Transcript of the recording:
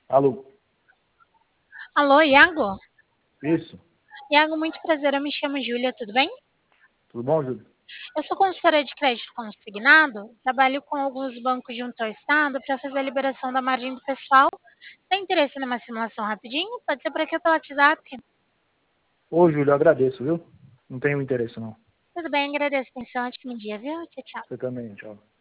Alô, Alô, Iago? isso? Iago, muito prazer, eu me chamo Júlia, tudo bem? Tudo bom, Júlio? Eu sou consultora de crédito consignado, trabalho com alguns bancos junto ao Estado para fazer a liberação da margem do pessoal. Tem interesse numa simulação rapidinho? Pode ser por aqui pelo WhatsApp. Ô, Júlio, eu agradeço, viu? Não tenho interesse, não. Tudo bem, agradeço a atenção, ótimo dia, viu? Tchau, tchau. Você também, tchau.